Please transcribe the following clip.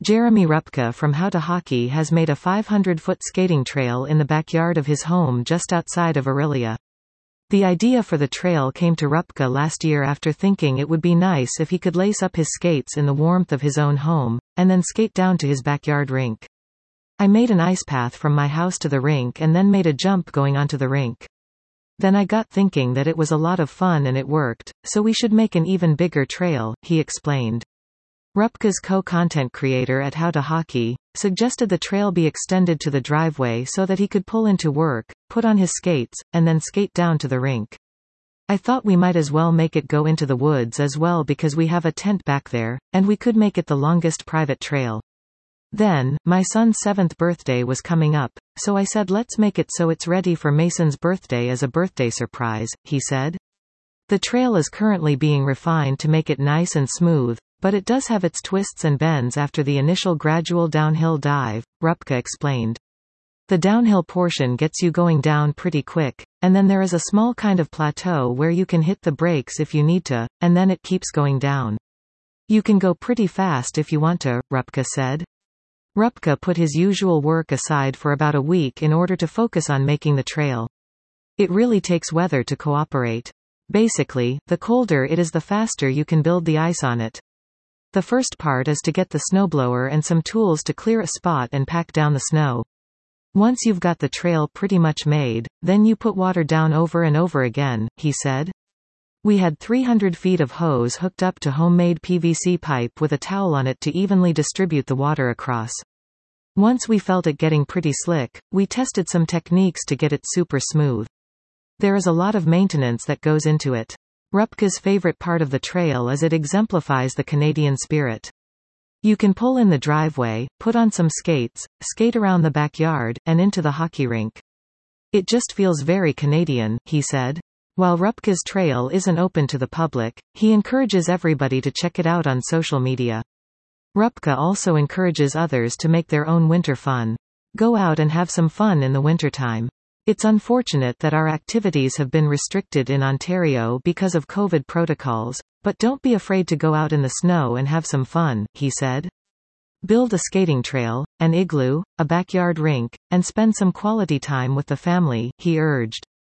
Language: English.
Jeremy Rupke from How to Hockey has made a 500-foot skating trail in the backyard of his home just outside of Orillia. The idea for the trail came to Rupke last year after thinking it would be nice if he could lace up his skates in the warmth of his own home, and then skate down to his backyard rink. I made an ice path from my house to the rink and then made a jump going onto the rink. Then I got thinking that it was a lot of fun and it worked, so we should make an even bigger trail, he explained. Rupke's co-content creator at How to Hockey suggested the trail be extended to the driveway so that he could pull into work, put on his skates, and then skate down to the rink. I thought we might as well make it go into the woods as well because we have a tent back there, and we could make it the longest private trail. Then, my son's 7th birthday was coming up, so I said let's make it so it's ready for Mason's birthday as a birthday surprise, he said. The trail is currently being refined to make it nice and smooth, but it does have its twists and bends after the initial gradual downhill dive, Rupke explained. The downhill portion gets you going down pretty quick, and then there is a small kind of plateau where you can hit the brakes if you need to, and then it keeps going down. You can go pretty fast if you want to, Rupke said. Rupke put his usual work aside for about a week in order to focus on making the trail. It really takes weather to cooperate. Basically, the colder it is the faster you can build the ice on it. The first part is to get the snowblower and some tools to clear a spot and pack down the snow. Once you've got the trail pretty much made, then you put water down over and over again, he said. We had 300 feet of hose hooked up to homemade PVC pipe with a towel on it to evenly distribute the water across. Once we felt it getting pretty slick, we tested some techniques to get it super smooth. There is a lot of maintenance that goes into it. Rupke's favorite part of the trail is it exemplifies the Canadian spirit. You can pull in the driveway, put on some skates, skate around the backyard, and into the hockey rink. It just feels very Canadian, he said. While Rupke's trail isn't open to the public, he encourages everybody to check it out on social media. Rupke also encourages others to make their own winter fun. Go out and have some fun in the wintertime. It's unfortunate that our activities have been restricted in Ontario because of COVID protocols, but don't be afraid to go out in the snow and have some fun, he said. Build a skating trail, an igloo, a backyard rink, and spend some quality time with the family, he urged.